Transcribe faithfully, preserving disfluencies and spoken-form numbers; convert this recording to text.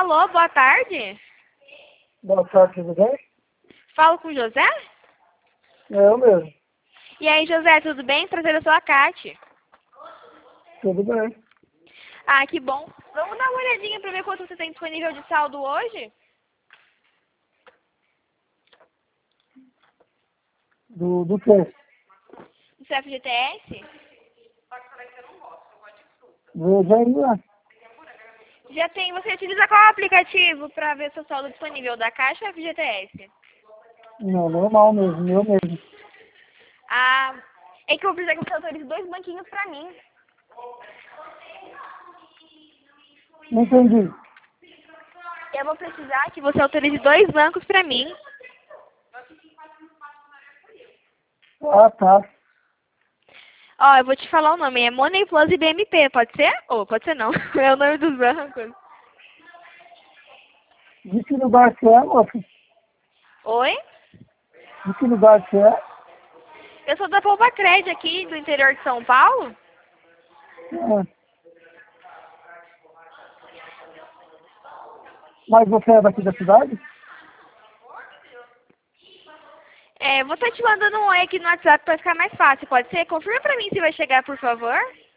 Alô, boa tarde. Boa tarde, tudo bem? Falo com o José? É eu mesmo. E aí, José, tudo bem? Prazer, eu sou a Kate. Tudo bem. Ah, que bom. Vamos dar uma olhadinha pra ver quanto você tem disponível de saldo hoje? Do, do quê? Do seu F G T S? Do Jair. Já tem. Você utiliza qual aplicativo pra ver seu saldo disponível? Da Caixa ou F G T S? Não, normal mesmo, meu mesmo. Ah, é que eu preciso que você autorize dois banquinhos pra mim. Não entendi. Eu vou precisar que você autorize dois bancos pra mim. Ah, tá. Ó, eu vou te falar o nome. É Money Plus e B M P, pode ser? Ou pode ser não. É o nome dos bancos. De que lugar que é, moça? Oi? De que lugar que é? Eu sou da Poupa Cred aqui, do interior de São Paulo. É. Mas você é daqui da cidade? É, vou estar te mandando um oi aqui no WhatsApp pra ficar mais fácil, pode ser? Confirma pra mim se vai chegar, por favor.